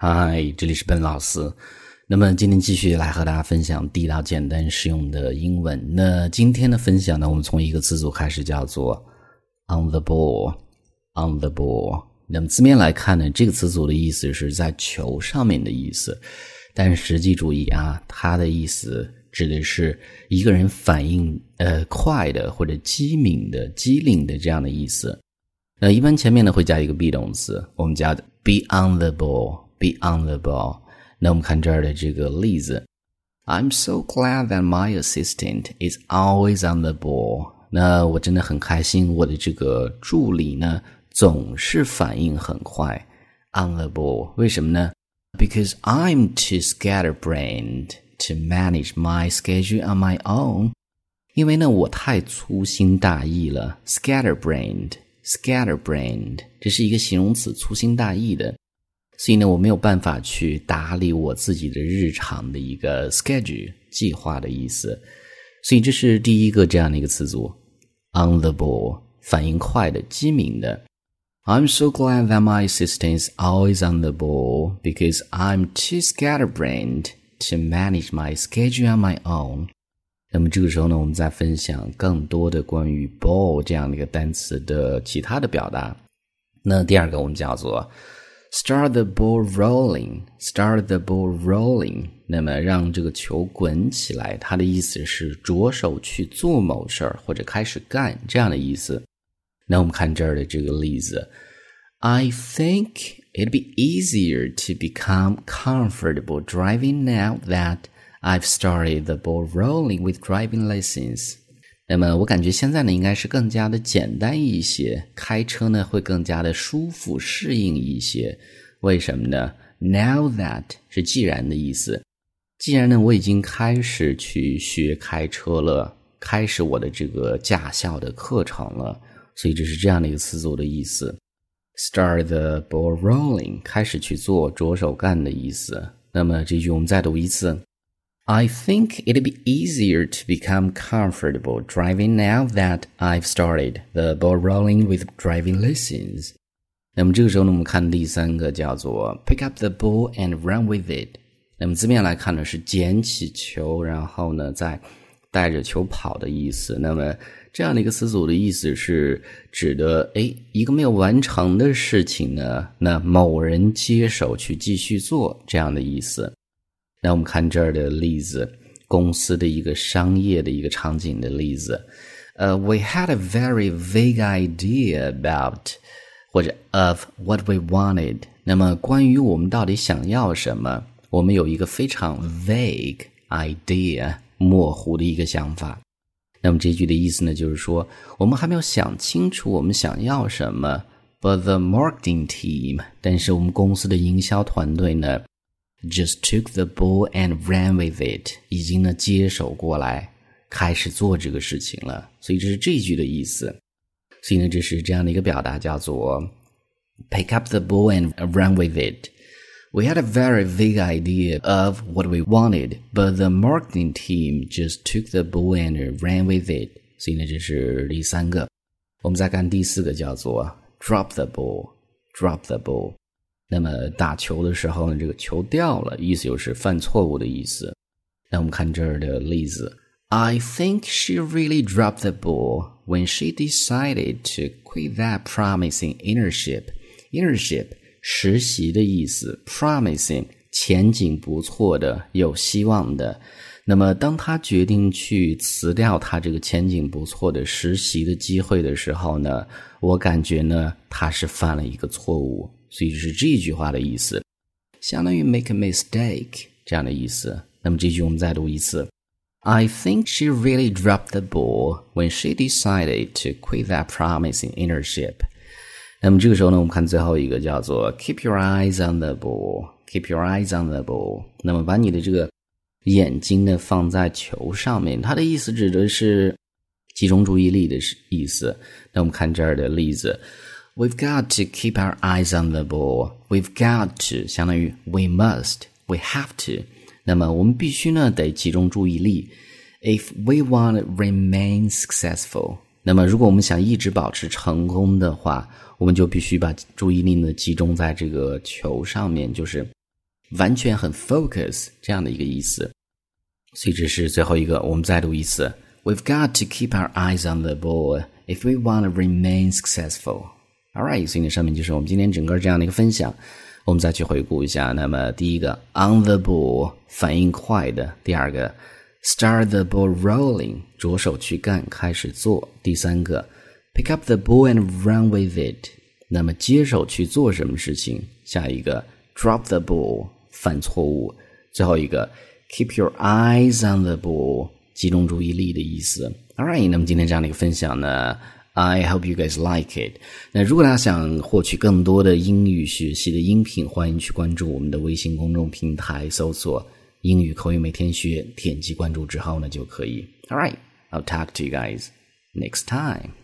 嗨，这里是笨老师。那么今天继续来和大家分享地道简单实用的英文。那今天的分享呢，我们从一个词组开始，叫做 on the ball。on the ball。那么字面来看呢，这个词组的意思是在球上面的意思，但实际注意啊，它的意思指的是一个人反应快的或者机敏的、机灵的这样的意思。那一般前面呢会加一个 be 动词，我们加的 be on the ball。Be on the ball。 那我们看这儿的这个例子， I'm so glad that my assistant is always on the ball。 那我真的很开心，我的这个助理呢总是反应很快。 On the ball， 为什么呢？ Because I'm too scatterbrained to manage my schedule on my own。 因为呢我太粗心大意了。 Scatterbrained， 这是一个形容词，粗心大意的，所以呢我没有办法去打理我自己的日常的一个 schedule 计划的意思。所以这是第一个这样的一个词组， on the ball， 反应快的、机敏的。 I'm so glad that my assistant is always on the ball because I'm too scatterbrained to manage my schedule on my own。 那么这个时候呢，我们再分享更多的关于 ball 这样的一个单词的其他的表达。那第二个我们叫做Start the ball rolling. Start the ball rolling. 那么让这个球滚起来，它的意思是着手去做某事儿或者开始干这样的意思。那我们看这儿的这个例子， I think it'd be easier to become comfortable driving now that I've started the ball rolling with driving lessons。那么我感觉现在呢应该是更加的简单一些，开车呢会更加的舒服适应一些。为什么呢？ Now that 是既然的意思，既然呢我已经开始去学开车了，开始我的这个驾校的课程了，所以这是这样的一个词组的意思。 Start the ball rolling， 开始去做，着手干的意思。那么这句我们再读一次， I think it'd be easier to become comfortable driving now that I've started the ball rolling with driving lessons。 那么这个时候呢，我们看第三个叫做 pick up the ball and run with it。 那么字面来看呢是捡起球，然后呢再带着球跑的意思。那么这样的一个词组的意思是指的一个没有完成的事情呢，那某人接手去继续做这样的意思。那我们看这儿的例子，公司的一个商业的一个场景的例子。We had a very vague idea about 或者 of what we wanted。 那么关于我们到底想要什么，我们有一个非常 vague idea 模糊的一个想法。那么这句的意思呢，就是说我们还没有想清楚我们想要什么， but the marketing team 但是我们公司的营销团队呢just took the ball and ran with it， 已经呢接手过来开始做这个事情了。所以这是这一句的意思。所以呢这是这样的一个表达，叫做 pick up the ball and run with it。 We had a very vague idea of what we wanted, but the marketing team just took the ball and ran with it。 所以呢这是第三个。我们再看第四个，叫做 drop the ball。 那么打球的时候呢，这个球掉了，意思就是犯错误的意思。那我们看这儿的例子， I think she really dropped the ball when she decided to quit that promising internship。 Internship 实习的意思， promising 前景不错的，有希望的。那么当她决定去辞掉她这个前景不错的实习的机会的时候呢，我感觉呢她是犯了一个错误。所以这是这句话的意思，相当于 make a mistake 这样的意思。那么这句我们再读一次， I think she really dropped the ball when she decided to quit that promising internship。 那么这个时候呢，我们看最后一个叫做 keep your eyes on the ball。 那么把你的这个眼睛呢放在球上面，它的意思指的是集中注意力的意思。那我们看这儿的例子， We've got to keep our eyes on the ball. We've got to 相当于 we must, we have to。 那么我们必须呢得集中注意力。 If we want to remain successful， 那么如果我们想一直保持成功的话，我们就必须把注意力呢集中在这个球上面，就是完全很 focus 这样的一个意思。所以这是最后一个，我们再读一次。We've got to keep our eyes on the ball if we want to remain successful. Alright, 所以上面就是我们今天整个这样的一个分享。我们再去回顾一下，那么第一个 on the ball 反应快的，第二个 start the ball rolling 着手去干，开始做，第三个 pick up the ball and run with it 那么接手去做什么事情，下一个 drop the ball 犯错误，最后一个 keep your eyes on the ball 集中注意力的意思。 Alright, 那么今天这样的一个分享呢I hope you guys like it. 那如果大家想获取更多的英语学习的音频，欢迎去关注我们的微信公众平台，搜索英语口语每天学，点击关注之后呢就可以。Alright, I'll talk to you guys next time.